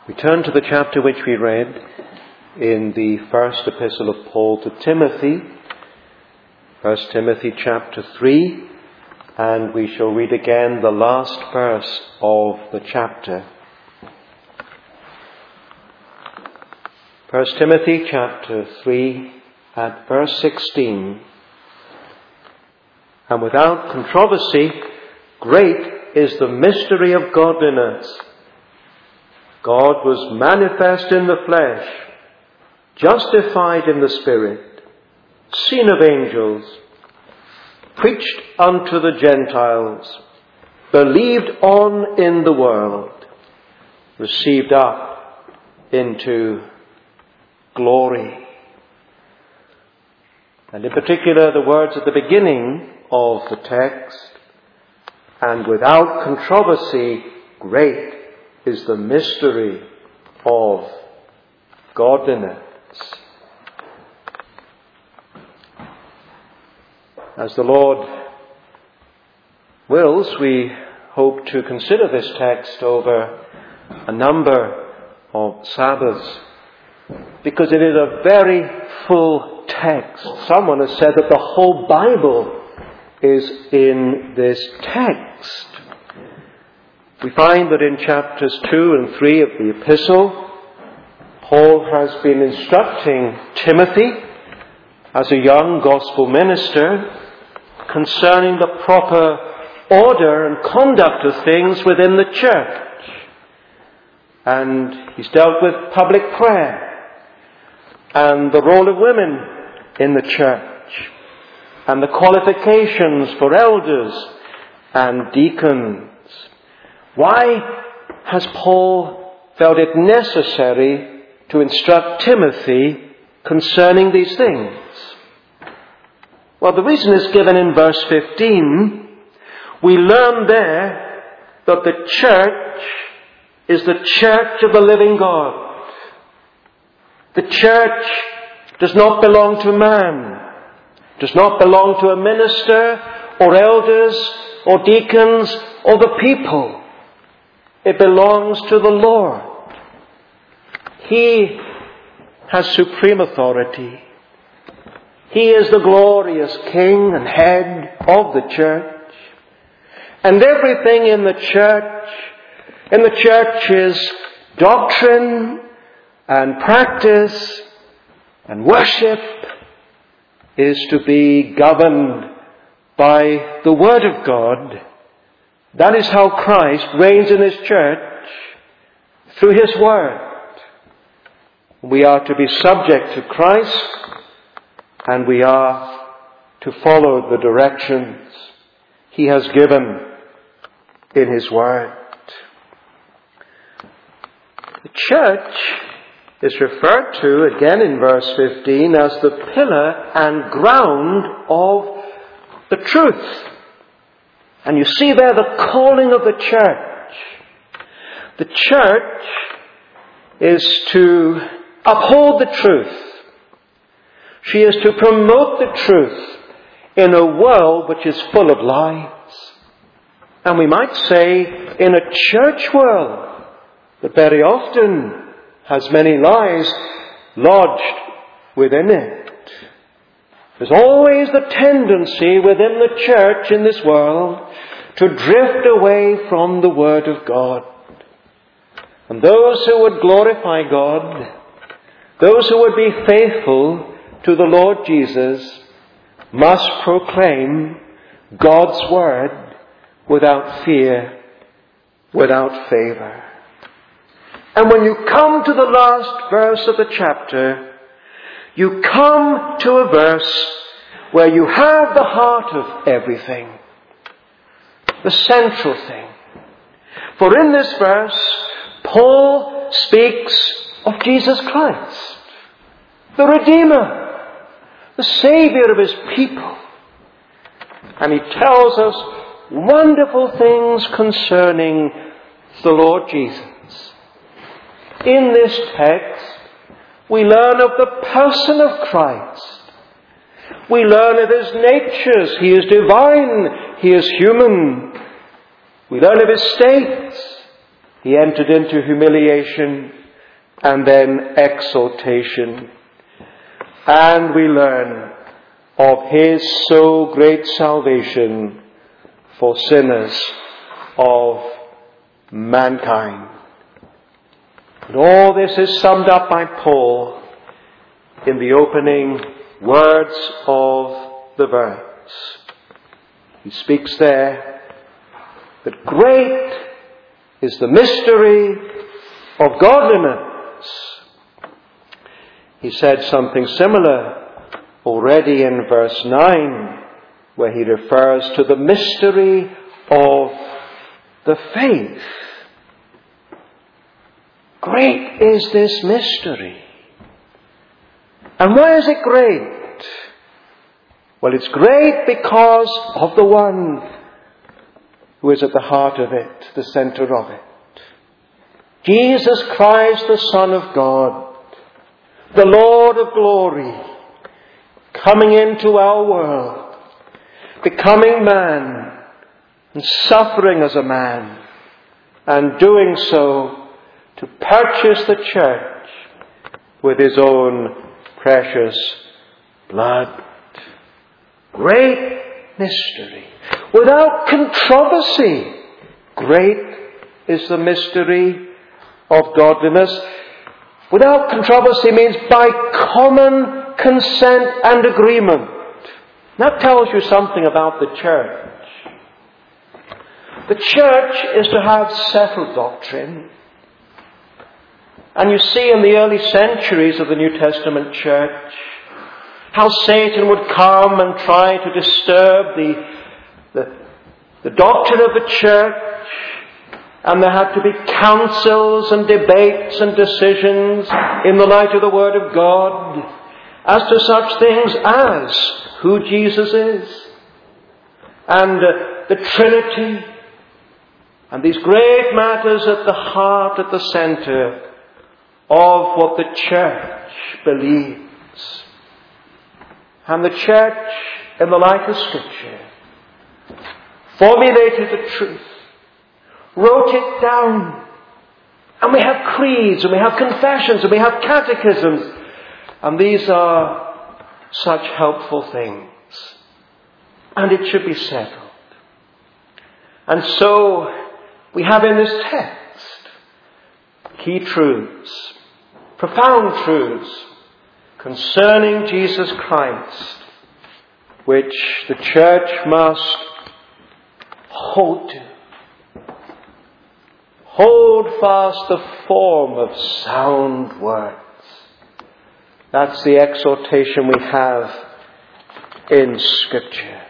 We turn to the chapter which we read in the first epistle of Paul to Timothy, 1 Timothy chapter 3, and we shall read again the last verse of the chapter. 1 Timothy chapter 3 at verse 16. And without controversy, great is the mystery of godliness. God was manifest in the flesh, justified in the Spirit, seen of angels, preached unto the Gentiles, believed on in the world, received up into glory. And in particular, the words at the beginning of the text, and without controversy, great is the mystery of godliness. As the Lord wills, we hope to consider this text over a number of Sabbaths, because it is a very full text. Someone has said that the whole Bible is in this text. We find that in chapters 2 and 3 of the epistle, Paul has been instructing Timothy as a young gospel minister concerning the proper order and conduct of things within the church. And he's dealt with public prayer and the role of women in the church and the qualifications for elders and deacons. Why has Paul felt it necessary to instruct Timothy concerning these things? Well, the reason is given in verse 15. We learn there that the church is the church of the living God. The church does not belong to man, does not belong to a minister or elders or deacons or the people. It belongs to the Lord. He has supreme authority. He is the glorious King and head of the church. And everything in the church is doctrine and practice and worship is to be governed by the Word of God. That is how Christ reigns in His church, through His Word. We are to be subject to Christ, and we are to follow the directions He has given in His Word. The church is referred to again in verse 15 as the pillar and ground of the truth. And you see there the calling of the church. The church is to uphold the truth. She is to promote the truth in a world which is full of lies. And we might say in a church world that very often has many lies lodged within it. There's always the tendency within the church in this world to drift away from the Word of God. And those who would glorify God, those who would be faithful to the Lord Jesus, must proclaim God's Word without fear, without favour. And when you come to the last verse of the chapter, you come to a verse where you have the heart of everything, the central thing. For in this verse, Paul speaks of Jesus Christ, the Redeemer, the Saviour of His people. And he tells us wonderful things concerning the Lord Jesus. In this text, we learn of the person of Christ. We learn of His natures. He is divine. He is human. We learn of His states. He entered into humiliation and then exaltation. And we learn of his so great salvation for sinners of mankind. And all this is summed up by Paul in the opening words of the verse. He speaks there that great is the mystery of godliness. He said something similar already in verse 9, where he refers to the mystery of the faith. Great is this mystery. And why is it great? Well, it's great because of the one who is at the heart of it, the center of it. Jesus Christ, the Son of God, the Lord of glory, coming into our world, becoming man, and suffering as a man, and doing so to purchase the church with his own precious blood. Great mystery. Without controversy, great is the mystery of godliness. Without controversy means by common consent and agreement. That tells you something about the church. The church is to have settled doctrine. And you see in the early centuries of the New Testament church how Satan would come and try to disturb the doctrine of the church, and there had to be councils and debates and decisions in the light of the Word of God as to such things as who Jesus is and the Trinity, and these great matters at the heart, at the center of what the church believes. And the church, in the light of Scripture, formulated the truth, wrote it down, and we have creeds, and we have confessions, and we have catechisms, and these are such helpful things. And it should be settled. And so, we have in this text key truths, profound truths concerning Jesus Christ, which the church must hold to. Hold fast the form of sound words. That's the exhortation we have in Scripture.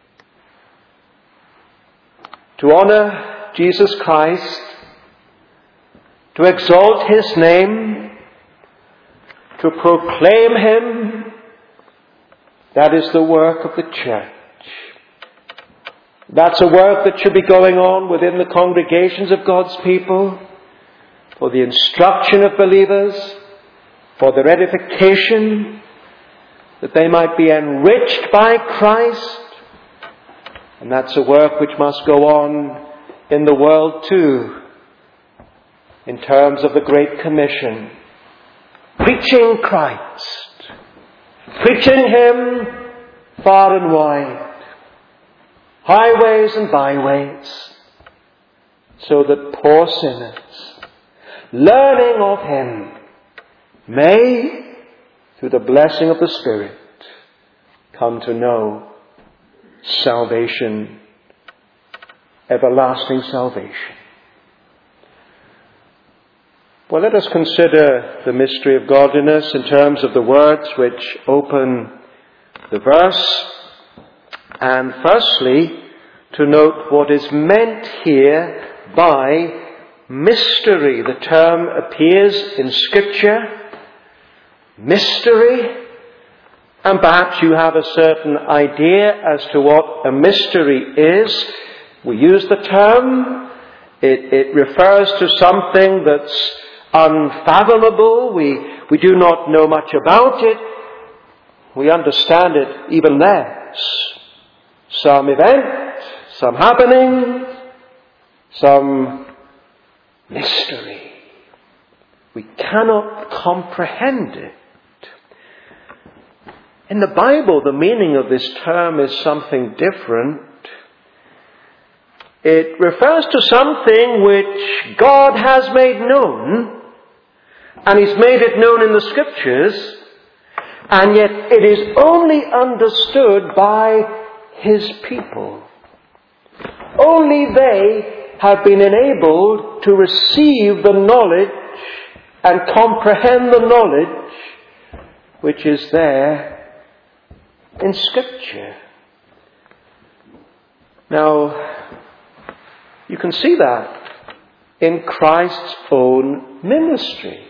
To honor Jesus Christ, to exalt his name, to proclaim him, that is the work of the church. That's a work that should be going on within the congregations of God's people, for the instruction of believers, for their edification, that they might be enriched by Christ. And that's a work which must go on in the world too, in terms of the Great Commission. Preaching Christ, preaching him far and wide, highways and byways, so that poor sinners, learning of him, may, through the blessing of the Spirit, come to know salvation, everlasting salvation. Well, let us consider the mystery of godliness in terms of the words which open the verse. And firstly, to note what is meant here by mystery. The term appears in Scripture, mystery, and perhaps you have a certain idea as to what a mystery is. We use the term. It refers to something that's unfathomable. We do not know much about it. We understand it even less. Some event, some happening, some mystery. We cannot comprehend it. In the Bible, the meaning of this term is something different. It refers to something which God has made known, and He's made it known in the Scriptures, and yet it is only understood by His people. Only they have been enabled to receive the knowledge and comprehend the knowledge which is there in Scripture. Now, you can see that in Christ's own ministry.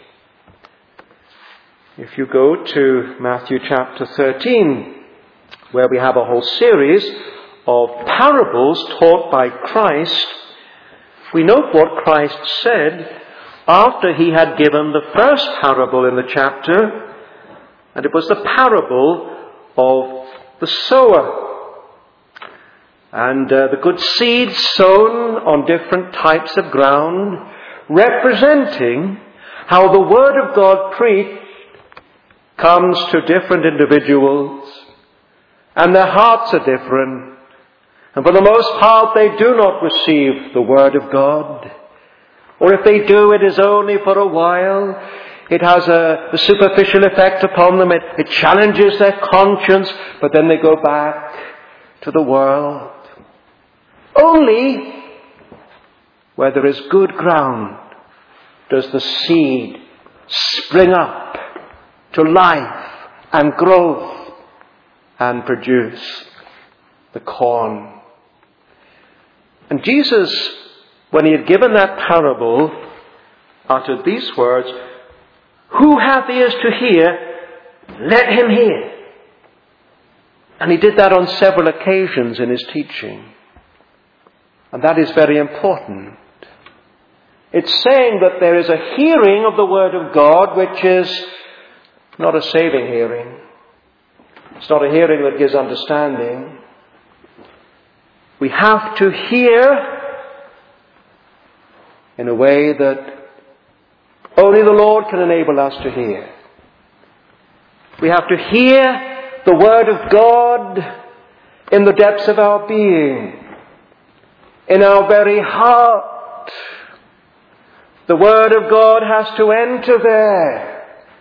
If you go to Matthew chapter 13, where we have a whole series of parables taught by Christ, we note what Christ said after He had given the first parable in the chapter, and it was the parable of the sower. And the good seed sown on different types of ground, representing how the Word of God preached comes to different individuals, and their hearts are different. And for the most part, they do not receive the Word of God. Or if they do, it is only for a while. It has a superficial effect upon them. It challenges their conscience, but then they go back to the world. Only where there is good ground does the seed spring up to life and growth and produce the corn. And Jesus, when He had given that parable, uttered these words, "Who hath ears to hear, let him hear." And He did that on several occasions in His teaching. And that is very important. It's saying that there is a hearing of the Word of God which is not a saving hearing. It's not a hearing that gives understanding. We have to hear in a way that only the Lord can enable us to hear. We have to hear the Word of God in the depths of our being, in our very heart. The Word of God has to enter there.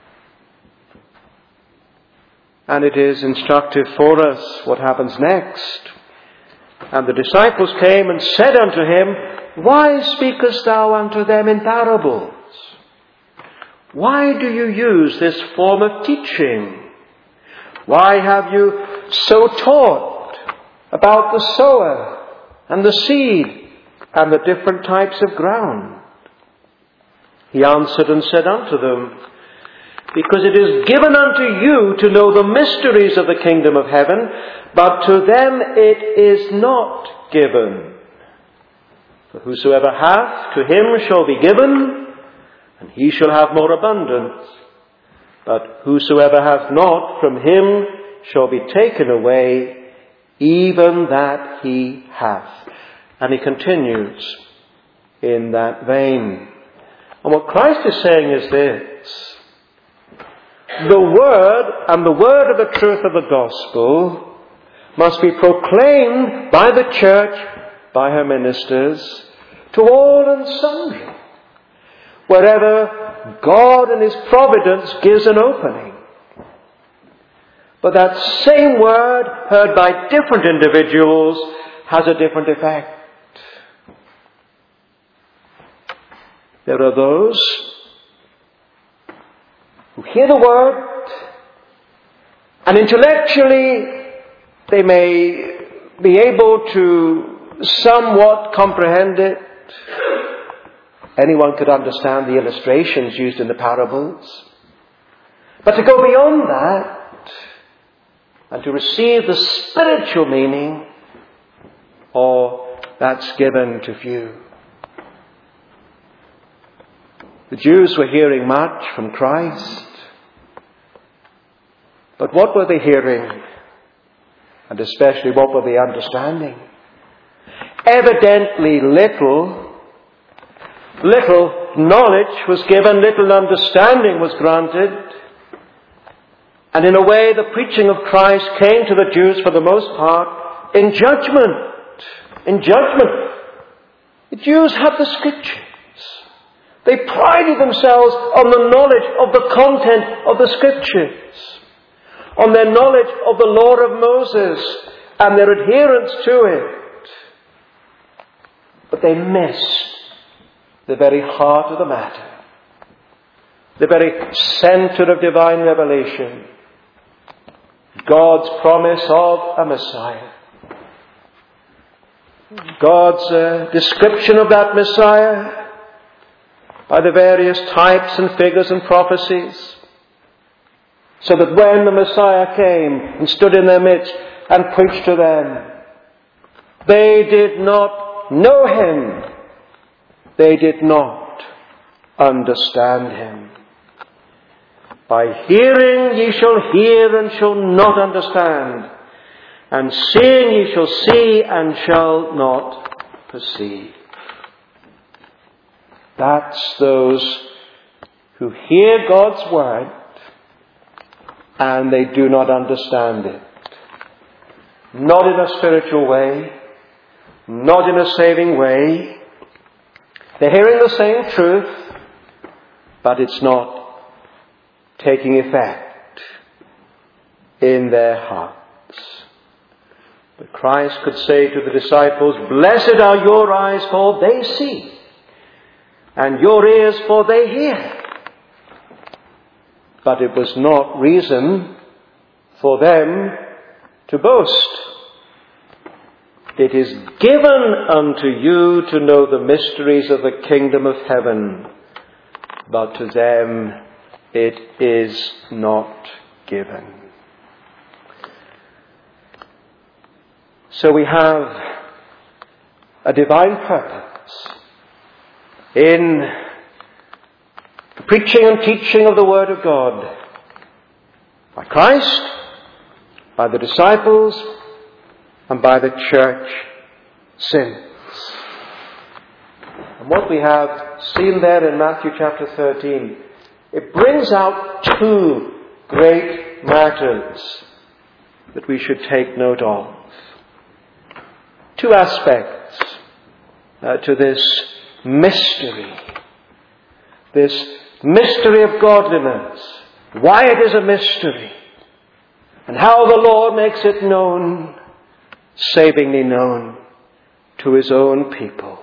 And it is instructive for us what happens next. "And the disciples came and said unto Him, Why speakest thou unto them in parables? Why do you use this form of teaching? Why have you so taught about the sower and the seed and the different types of ground?" He answered and said unto them, "Because it is given unto you to know the mysteries of the kingdom of heaven, but to them it is not given. For whosoever hath, to him shall be given, and he shall have more abundance. But whosoever hath not, from him shall be taken away, even that he hath." And he continues in that vein. And what Christ is saying is this: the Word and the word of the truth of the gospel must be proclaimed by the church, by her ministers, to all and sundry, wherever God in His providence gives an opening. But that same word, heard by different individuals, has a different effect. There are those who hear the word, and intellectually they may be able to somewhat comprehend it. Anyone could understand the illustrations used in the parables. But to go beyond that and to receive the spiritual meaning, that's given to few. The Jews were hearing much from Christ. But what were they hearing? And especially, what were they understanding? Evidently little, little knowledge was given, little understanding was granted. And in a way, the preaching of Christ came to the Jews for the most part in judgment. In judgment. The Jews had the Scriptures. They prided themselves on the knowledge of the content of the Scriptures, on their knowledge of the law of Moses and their adherence to it. But they missed the very heart of the matter, the very center of divine revelation, God's promise of a Messiah. God's description of that Messiah by the various types and figures and prophecies, so that when the Messiah came and stood in their midst and preached to them, they did not know Him. They did not understand Him. By hearing ye shall hear and shall not understand, and seeing ye shall see and shall not perceive. That's those who hear God's word and they do not understand it. Not in a spiritual way, not in a saving way. They're hearing the same truth, but it's not taking effect in their hearts. But Christ could say to the disciples, "Blessed are your eyes, for they see, and your ears, for they hear." But it was not reason for them to boast. It is given unto you to know the mysteries of the kingdom of heaven, but to them it is not given. So we have a divine purpose in the preaching and teaching of the Word of God by Christ, by the disciples, and by the church since. And what we have seen there in Matthew chapter 13, it brings out two great matters that we should take note of. Two aspects to this mystery of godliness, why it is a mystery, and how the Lord makes it known, savingly known to His own people.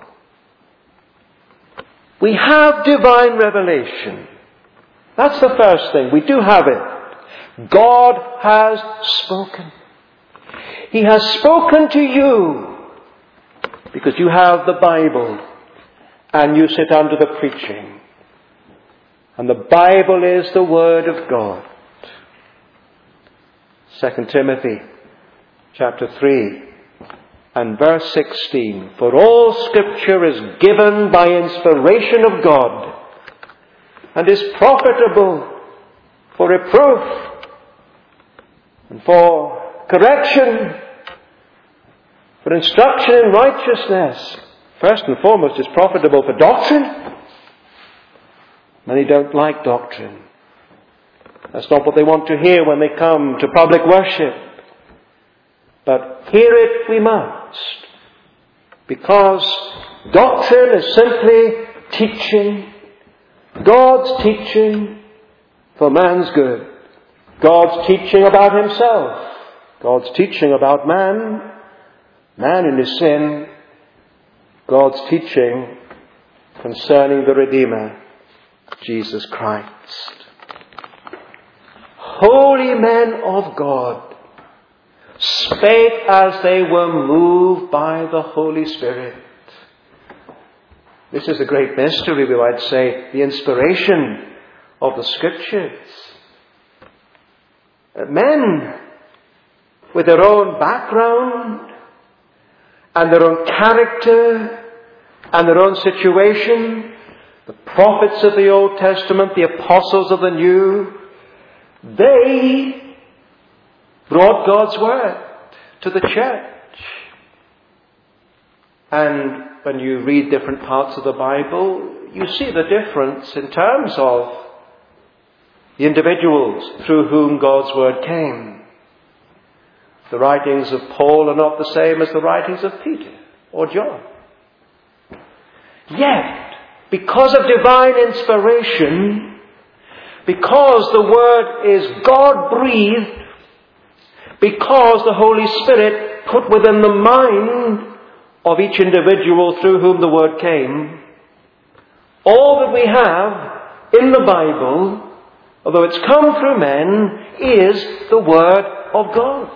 We have divine revelation. That's the first thing. We do have it. God has spoken. He has spoken to you because you have the Bible and you sit under the preaching. And the Bible is the Word of God. 2 Timothy chapter 3 and verse 16. For all Scripture is given by inspiration of God and is profitable for reproof and for correction, for instruction in righteousness. First and foremost, it's profitable for doctrine. Many don't like doctrine. That's not what they want to hear when they come to public worship. But hear it we must. Because doctrine is simply teaching. God's teaching for man's good. God's teaching about Himself. God's teaching about man. Man in his sin. God's teaching concerning the Redeemer, Jesus Christ. Holy men of God spake as they were moved by the Holy Spirit. This is a great mystery, we might say, the inspiration of the Scriptures. Men with their own background and their own character and their own situation, the prophets of the Old Testament, the apostles of the New, they brought God's Word to the church. And when you read different parts of the Bible, you see the difference in terms of the individuals through whom God's word came. The writings of Paul are not the same as the writings of Peter or John. Yet, because of divine inspiration, because the word is God-breathed, because the Holy Spirit put within the mind of each individual through whom the word came, all that we have in the Bible, although it's come through men, is the word of God.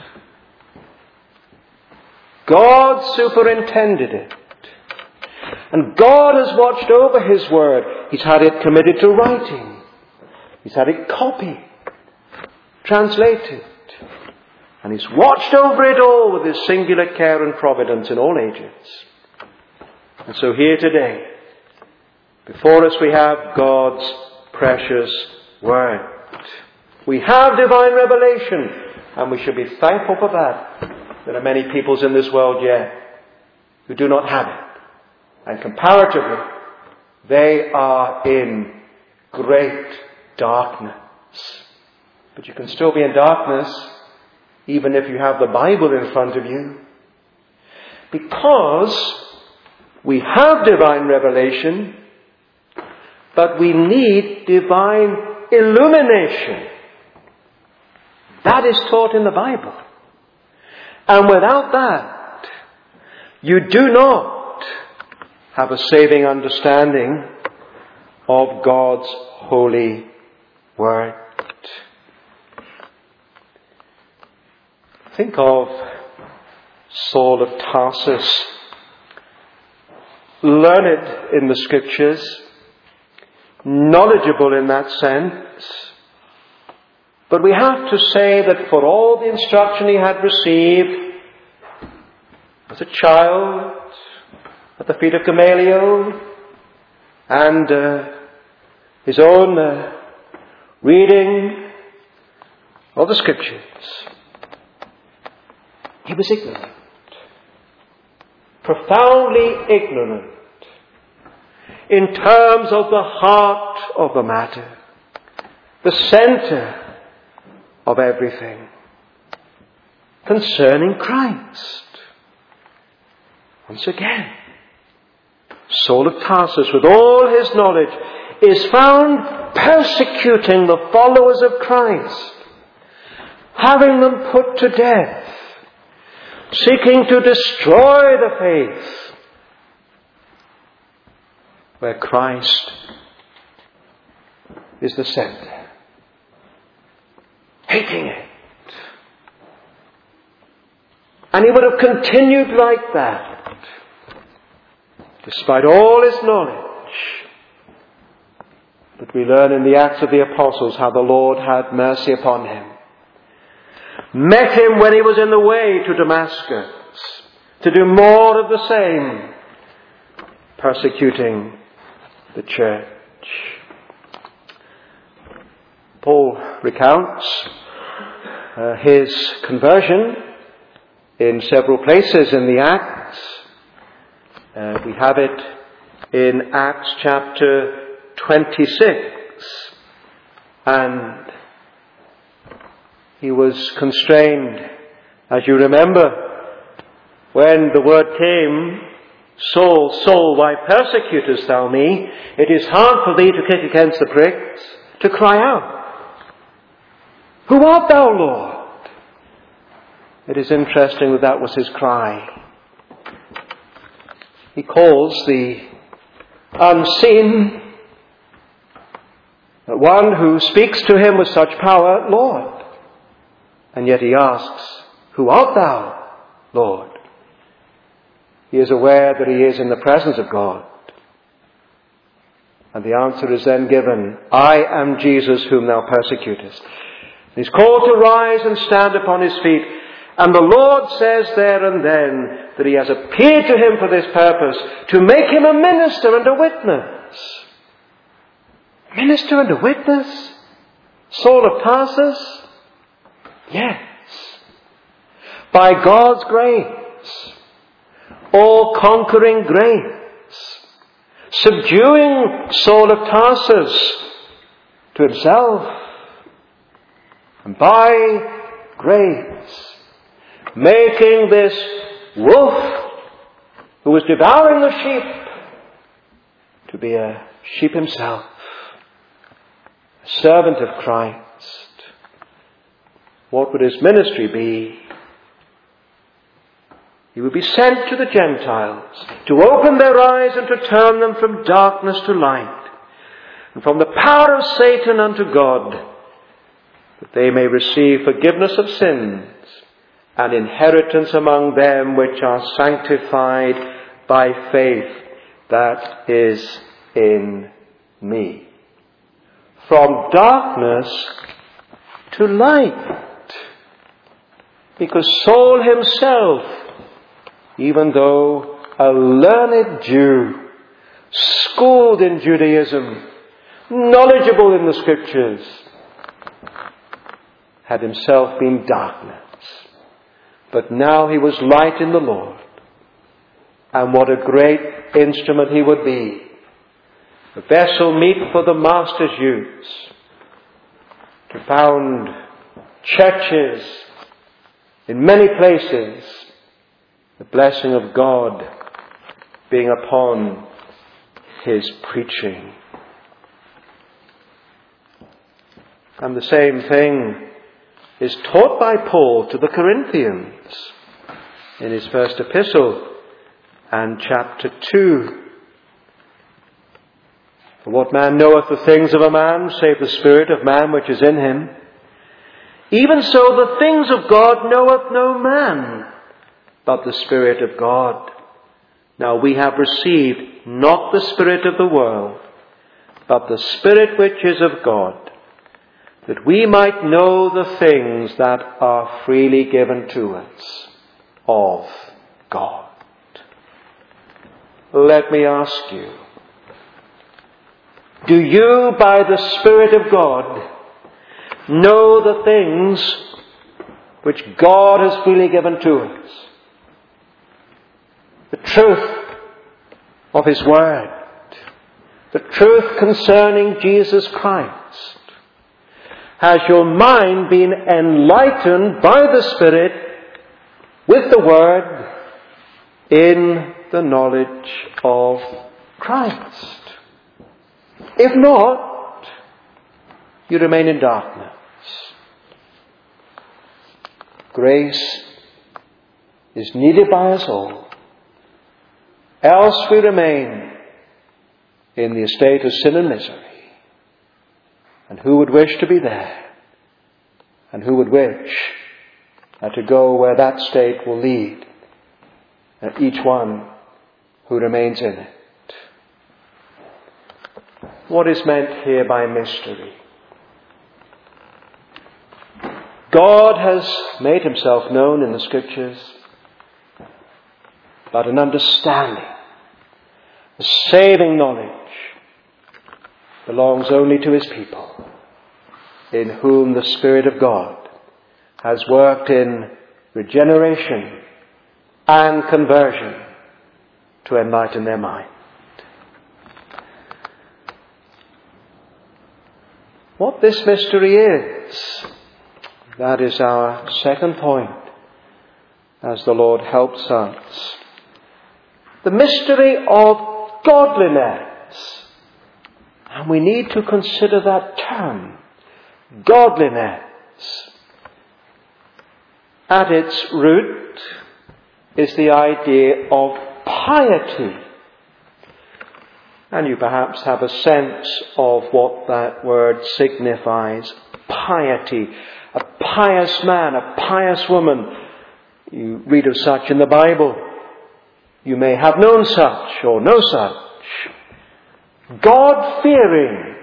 God superintended it. And God has watched over His word. He's had it committed to writing. He's had it copied, translated. And He's watched over it all with His singular care and providence in all ages. And so here today, before us we have God's precious word. We have divine revelation, and we should be thankful for that. There are many peoples in this world yet who do not have it. And comparatively, they are in great darkness. But you can still be in darkness even if you have the Bible in front of you. Because we have divine revelation, but we need divine illumination. That is taught in the Bible. And without that, you do not have a saving understanding of God's holy word. Think of Saul of Tarsus, learned in the Scriptures, knowledgeable in that sense. But we have to say that for all the instruction he had received as a child at the feet of Gamaliel, and his own reading of the Scriptures, he was ignorant, profoundly ignorant in terms of the heart of the matter, the center of everything concerning Christ. Once again, Saul of Tarsus, with all his knowledge, is found persecuting the followers of Christ, having them put to death, seeking to destroy the faith where Christ is the center. Hating it. And he would have continued like that, despite all his knowledge. But we learn in the Acts of the Apostles how the Lord had mercy upon him. Met him when he was in the way to Damascus to do more of the same, persecuting the church. Paul recounts his conversion in several places in the Acts. We have it in Acts chapter 26. And he was constrained, as you remember, when the word came, Saul, Saul, why persecutest thou me? It is hard for thee to kick against the pricks, to cry out, who art thou, Lord? It is interesting that that was his cry. He calls the unseen, the one who speaks to him with such power, Lord. And yet he asks, who art thou, Lord? He is aware that he is in the presence of God. And the answer is then given, I am Jesus whom thou persecutest. He's called to rise and stand upon his feet. And the Lord says there and then that he has appeared to him for this purpose, to make him a minister and a witness. Minister and a witness? Saul of Tarsus? Yes. By God's grace, all-conquering grace, subduing Saul of Tarsus to himself, and by grace making this wolf who was devouring the sheep to be a sheep himself, a servant of Christ. What would his ministry be? He would be sent to the Gentiles to open their eyes and to turn them from darkness to light, and from the power of Satan unto God, that they may receive forgiveness of sins and inheritance among them which are sanctified by faith that is in me. From darkness to light. Because Saul himself, even though a learned Jew, schooled in Judaism, knowledgeable in the Scriptures, had himself been darkness. But now he was light in the Lord. And what a great instrument he would be. A vessel meet for the Master's use. To found churches in many places. The blessing of God being upon his preaching. And the same thing is taught by Paul to the Corinthians in his first epistle and chapter 2. For what man knoweth the things of a man, save the spirit of man which is in him? Even so the things of God knoweth no man, but the Spirit of God. Now we have received not the spirit of the world, but the Spirit which is of God, that we might know the things that are freely given to us of God. Let me ask you, do you, by the Spirit of God, know the things which God has freely given to us? The truth of His Word, the truth concerning Jesus Christ. Has your mind been enlightened by the Spirit with the Word in the knowledge of Christ? If not, you remain in darkness. Grace is needed by us all. Else we remain in the estate of sin and misery. And who would wish to be there? And who would wish to go where that state will lead? And each one who remains in it. What is meant here by mystery? God has made Himself known in the Scriptures, but an understanding, a saving knowledge, belongs only to His people, in whom the Spirit of God has worked in regeneration and conversion to enlighten their mind. What this mystery is, that is our second point, as the Lord helps us. The mystery of godliness. And we need to consider that term, godliness. At its root is the idea of piety. And you perhaps have a sense of what that word signifies. Piety. A pious man, a pious woman. You read of such in the Bible. You may have known such or know such. God-fearing.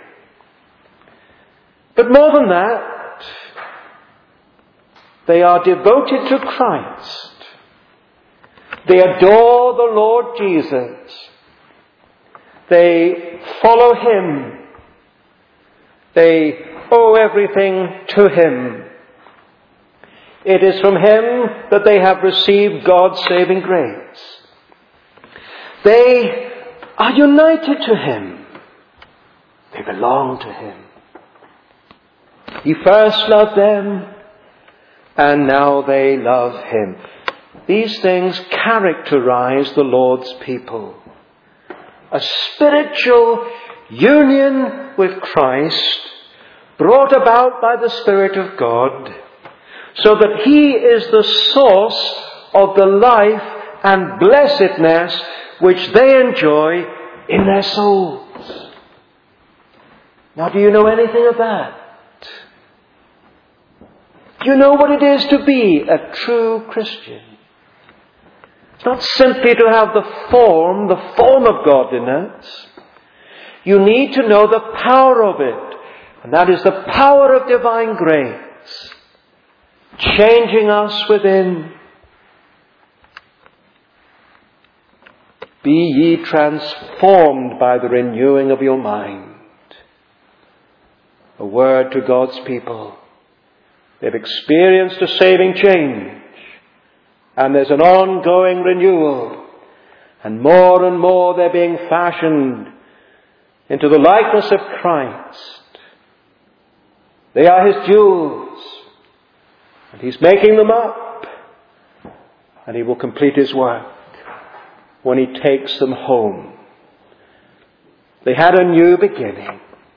But more than that, they are devoted to Christ. They adore the Lord Jesus. They follow Him. They owe everything to Him. It is from Him that they have received God's saving grace. They are united to Him. They belong to Him. He first loved them, and now they love Him. These things characterize the Lord's people. A spiritual union with Christ, brought about by the Spirit of God, so that He is the source of the life and blessedness which they enjoy in their souls. Now, do you know anything of that? Do you know what it is to be a true Christian? It's not simply to have the form of godliness. You need to know the power of it. And that is the power of divine grace, changing us within. Be ye transformed by the renewing of your mind. A word to God's people. They've experienced a saving change. And there's an ongoing renewal. And more they're being fashioned into the likeness of Christ. They are His jewels. And He's making them up. And He will complete His work when He takes them home. They had a new beginning.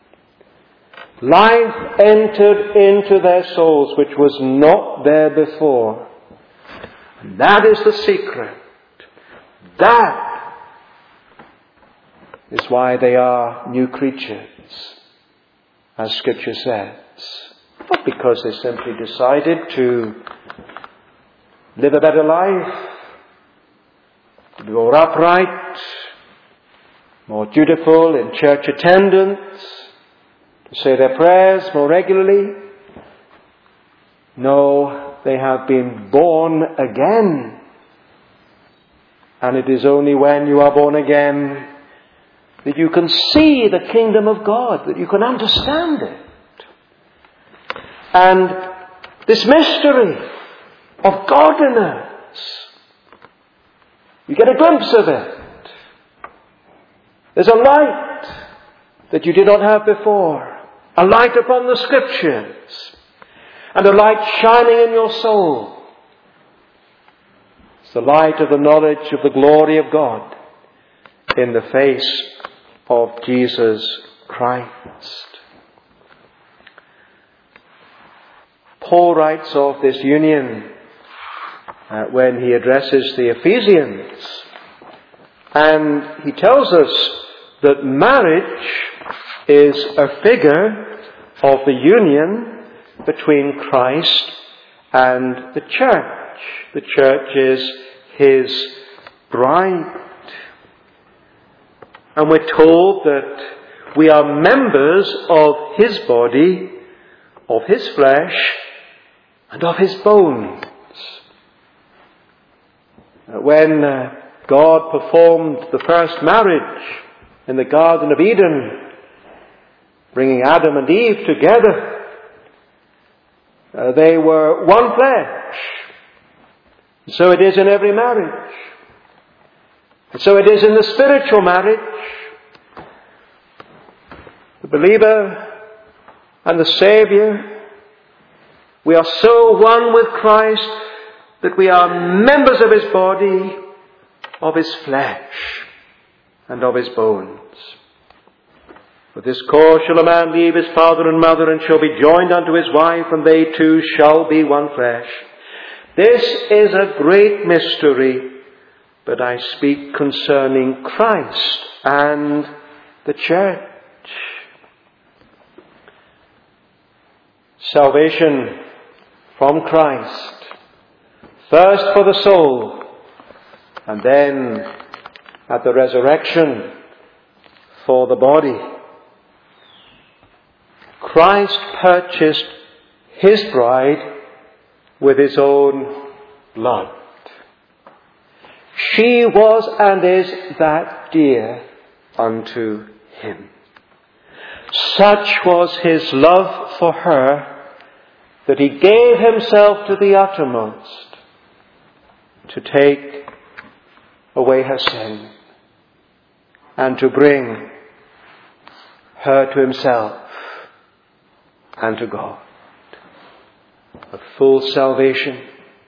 Life entered into their souls which was not there before. And that is the secret. That is why they are new creatures, as Scripture says. Not because they simply decided to live a better life, to be more upright, more dutiful in church attendance, to say their prayers more regularly. No, they have been born again. And it is only when you are born again that you can see the kingdom of God, that you can understand it. And this mystery of godliness, you get a glimpse of it. There's a light that you did not have before. A light upon the Scriptures. And a light shining in your soul. It's the light of the knowledge of the glory of God in the face of Jesus Christ. Paul writes of this union when he addresses the Ephesians. And he tells us that marriage is a figure of the union between Christ and the church. The church is His bride. And we're told that we are members of His body, of His flesh, and of His bones. When God performed the first marriage in the Garden of Eden, bringing Adam and Eve together, they were one flesh. And so it is in every marriage. And so it is in the spiritual marriage. The believer and the Saviour, we are so one with Christ that we are members of His body, of His flesh, and of His bones. For this cause shall a man leave his father and mother, and shall be joined unto his wife, and they two shall be one flesh. This is a great mystery, but I speak concerning Christ and the church. Salvation from Christ, first for the soul, and then at the resurrection for the body. Christ purchased His bride with His own blood. She was and is that dear unto Him. Such was His love for her that He gave Himself to the uttermost to take away her sin. and to bring her to himself and to God. A full salvation.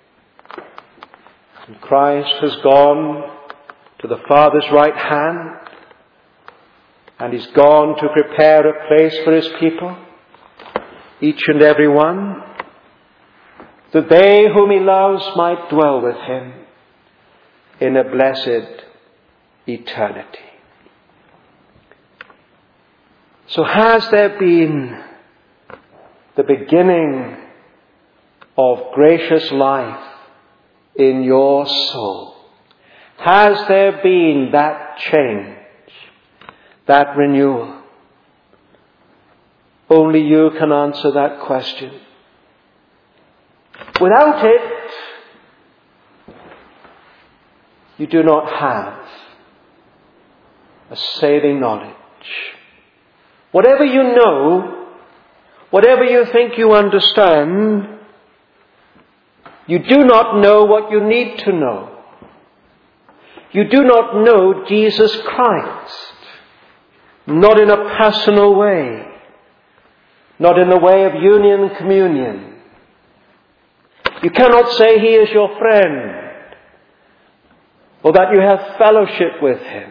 And Christ has gone to the Father's right hand, and he's gone to prepare a place for his people, each and every one, that they whom he loves might dwell with him in a blessed eternity. So has there been the beginning of gracious life in your soul? Has there been that change, that renewal? Only you can answer that question. Without it, you do not have a saving knowledge. Whatever you know, whatever you think you understand, you do not know what you need to know. You do not know Jesus Christ, not in a personal way, not in the way of union and communion. You cannot say he is your friend, or that you have fellowship with him.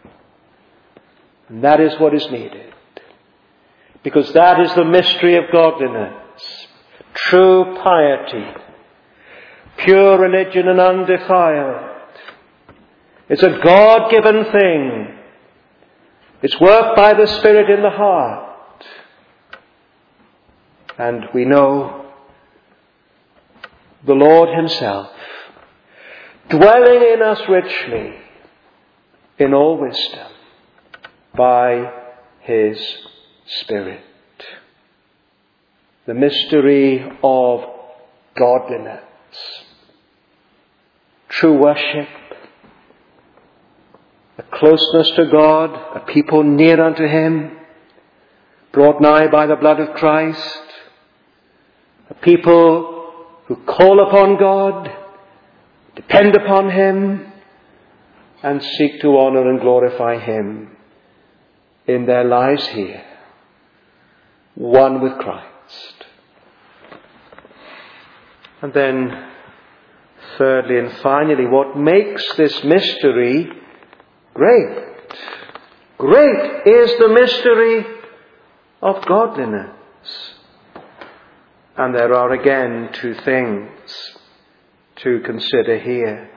And that is what is needed. Because that is the mystery of godliness, true piety, pure religion and undefiled. It's a God-given thing. It's worked by the Spirit in the heart. And we know the Lord himself dwelling in us richly in all wisdom by his Spirit. The mystery of godliness, true worship, a closeness to God, a people near unto him, brought nigh by the blood of Christ, a people who call upon God, depend upon him, and seek to honor and glorify him in their lives here, one with Christ. And then, thirdly and finally, what makes this mystery great? Great is the mystery of godliness. And there are again two things to consider here.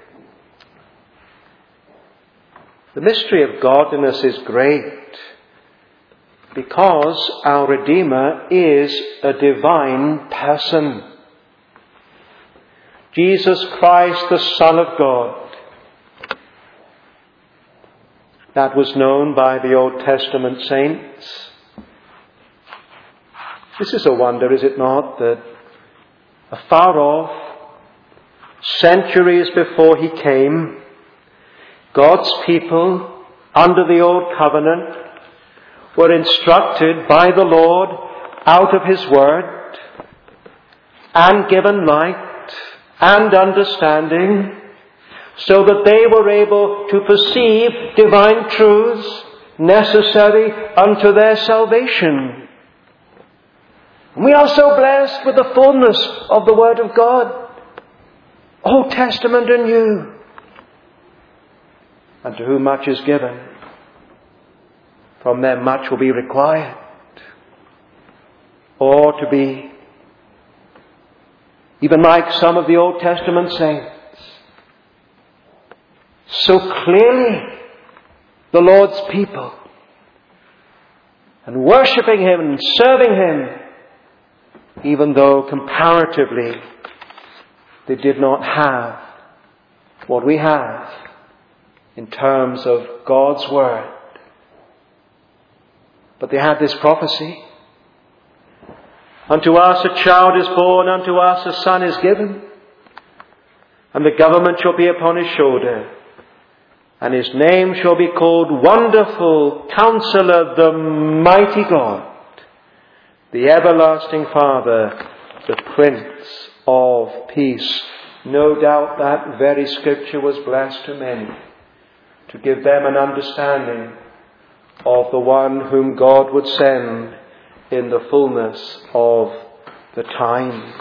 The mystery of godliness is great because our Redeemer is a divine person. Jesus Christ, the Son of God. That was known by the Old Testament saints. This is a wonder, is it not, that afar off, centuries before he came, God's people under the Old Covenant were instructed by the Lord out of his word and given light and understanding so that they were able to perceive divine truths necessary unto their salvation. We are so blessed with the fullness of the Word of God, Old Testament and New. And to whom much is given, from them much will be required. Or to be even like some of the Old Testament saints, so clearly the Lord's people, and worshipping him and serving him, even though comparatively they did not have what we have in terms of God's Word. But they had this prophecy. Unto us a child is born, unto us a son is given, and the government shall be upon his shoulder, and his name shall be called Wonderful Counselor, the Mighty God, the Everlasting Father, the Prince of Peace. No doubt that very scripture was blessed to many, to give them an understanding of the one whom God would send in the fullness of the time.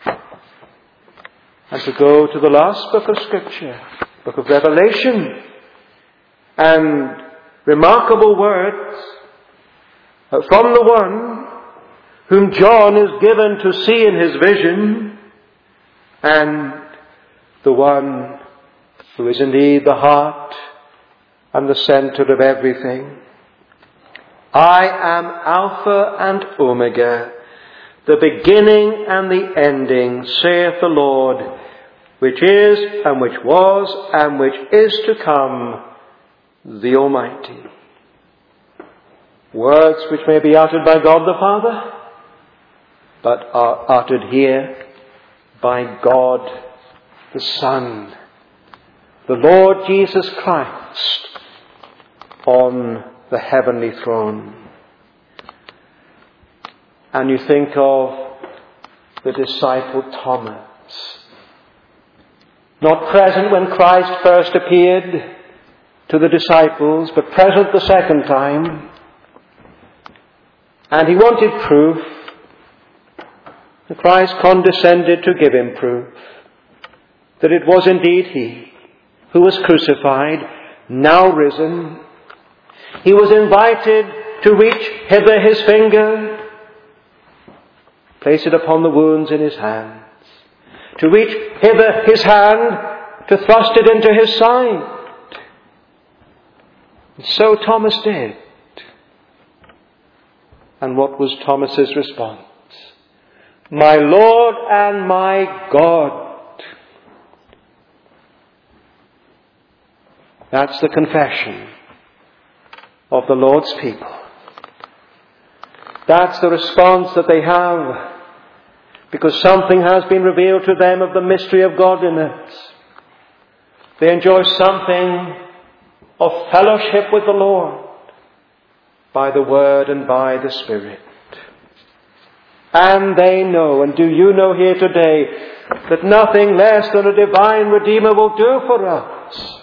And to go to the last book of Scripture, book of Revelation, and remarkable words from the one whom John is given to see in his vision, and the one who is indeed the heart and the center of everything. I am Alpha and Omega, the beginning and the ending, saith the Lord, which is and which was and which is to come, the Almighty. Words which may be uttered by God the Father, but are uttered here by God the Son, the Lord Jesus Christ, on the heavenly throne. And you think of the disciple Thomas, not present when Christ first appeared to the disciples, but present the second time. And he wanted proof. And Christ condescended to give him proof that it was indeed he who was crucified, now risen. He was invited to reach hither his finger, place it upon the wounds in his hands, to reach hither his hand, to thrust it into his side. And so Thomas did. And what was Thomas's response? My Lord and my God. That's the confession of the Lord's people. That's the response that they have, because something has been revealed to them of the mystery of godliness. They enjoy something of fellowship with the Lord by the Word and by the Spirit. And they know, and do you know here today, that nothing less than a divine Redeemer will do for us.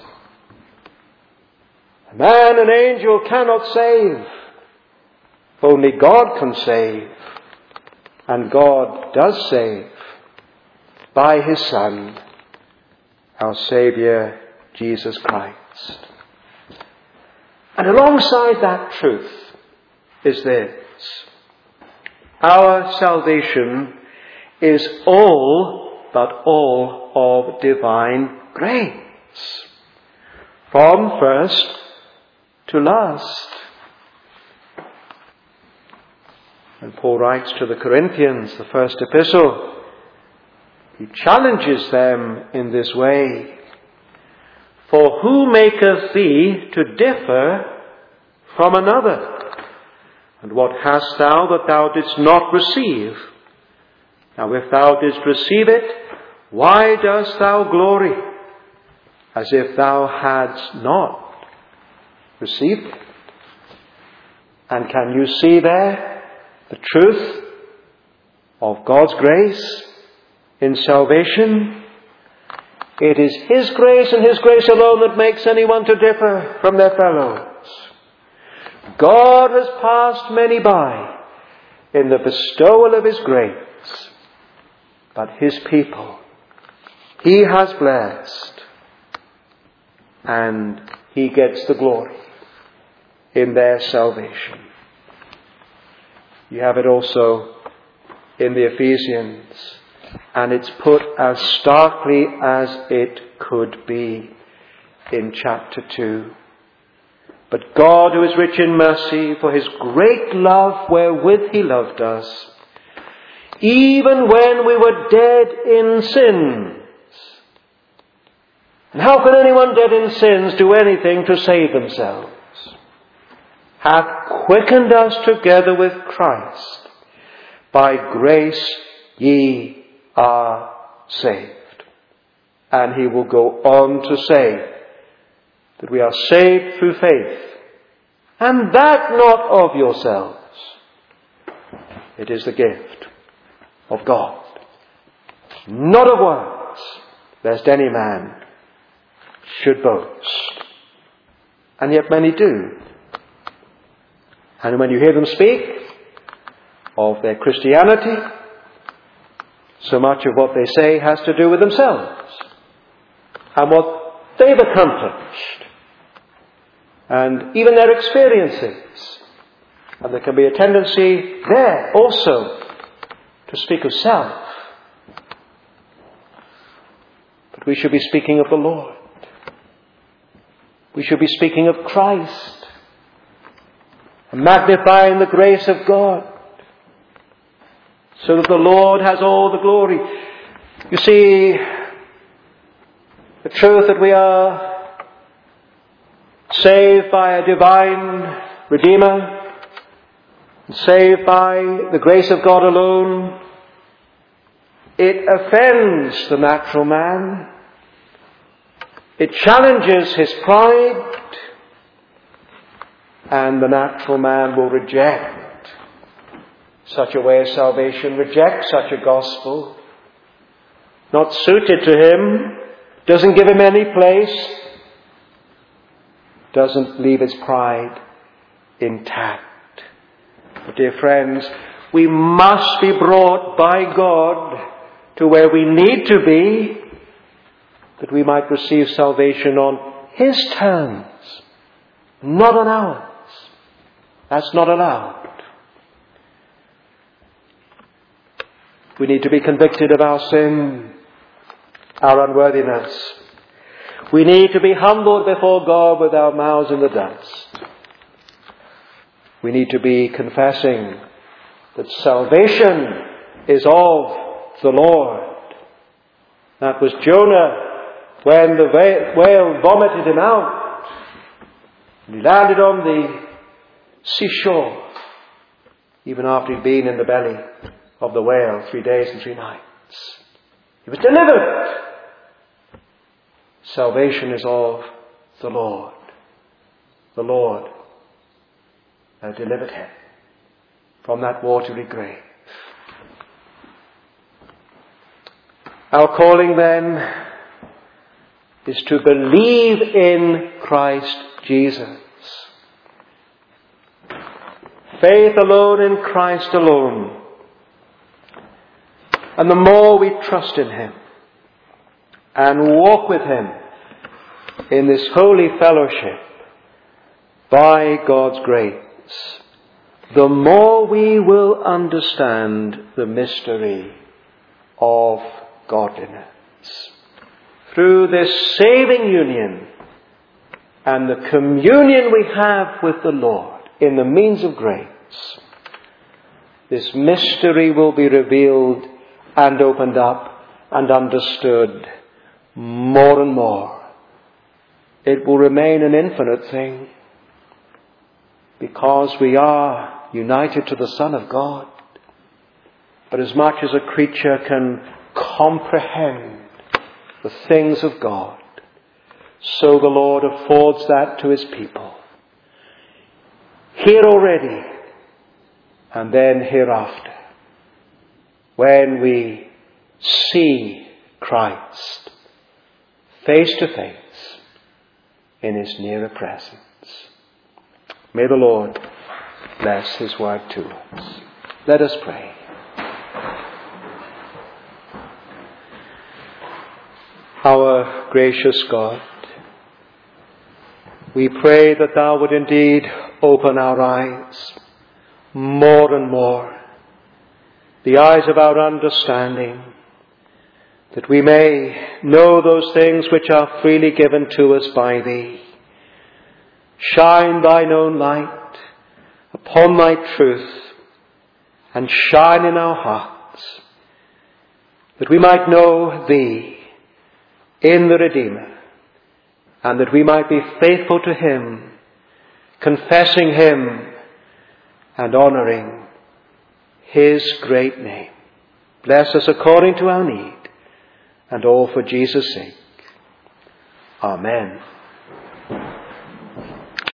A man, an angel cannot save. Only God can save. And God does save by His Son, our Saviour, Jesus Christ. And alongside that truth is this. Our salvation is all but all of divine grace. From first to last. And Paul writes to the Corinthians, the first epistle, he challenges them in this way. For who maketh thee to differ from another? And what hast thou that thou didst not receive? Now if thou didst receive it, why dost thou glory, as if thou hadst not received it? And can you see there the truth of God's grace in salvation? It is His grace and His grace alone that makes anyone to differ from their fellows. God has passed many by in the bestowal of His grace, but His people He has blessed, and He gets the glory in their salvation. You have it also in the Ephesians, and it's put as starkly as it could be in chapter 2. But God, who is rich in mercy, for His great love wherewith He loved us, even when we were dead in sins. And how can anyone dead in sins do anything to save themselves? Hath quickened us together with Christ. By grace ye are saved. And he will go on to say that we are saved through faith, and that not of yourselves. It is the gift of God, not of works, lest any man should boast. And yet many do. And when you hear them speak of their Christianity, so much of what they say has to do with themselves and what they've accomplished and even their experiences. And there can be a tendency there also to speak of self. But we should be speaking of the Lord. We should be speaking of Christ and magnifying the grace of God so that the Lord has all the glory. You see, the truth that we are saved by a divine Redeemer, saved by the grace of God alone, it offends the natural man. It challenges his pride, and the natural man will reject such a way of salvation, reject such a gospel, not suited to him, doesn't give him any place, doesn't leave his pride intact. But dear friends, we must be brought by God to where we need to be, that we might receive salvation on His terms, not on ours. That's not allowed. We need to be convicted of our sin, our unworthiness. We need to be humbled before God with our mouths in the dust. We need to be confessing that salvation is of the Lord. That was Jonah when the whale vomited him out. And he landed on the seashore, even after he'd been in the belly of the whale 3 days and 3 nights. He was delivered. Salvation is of the Lord. The Lord delivered him from that watery grave. Our calling then is to believe in Christ Jesus. Faith alone in Christ alone. And the more we trust in Him and walk with Him in this holy fellowship by God's grace, the more we will understand the mystery of godliness. Through this saving union and the communion we have with the Lord in the means of grace, this mystery will be revealed and opened up and understood more and more. It will remain an infinite thing because we are united to the Son of God. But as much as a creature can comprehend the things of God, so the Lord affords that to His people. Here already, and then hereafter, when we see Christ face to face in His nearer presence. May the Lord bless His word to us. Let us pray. Our gracious God, we pray that Thou would indeed open our eyes more and more, the eyes of our understanding, that we may know those things which are freely given to us by Thee. Shine Thine own light upon Thy truth and shine in our hearts, that we might know Thee in the Redeemer, and that we might be faithful to Him, confessing Him and honouring His great name. Bless us according to our need, and all for Jesus' sake. Amen.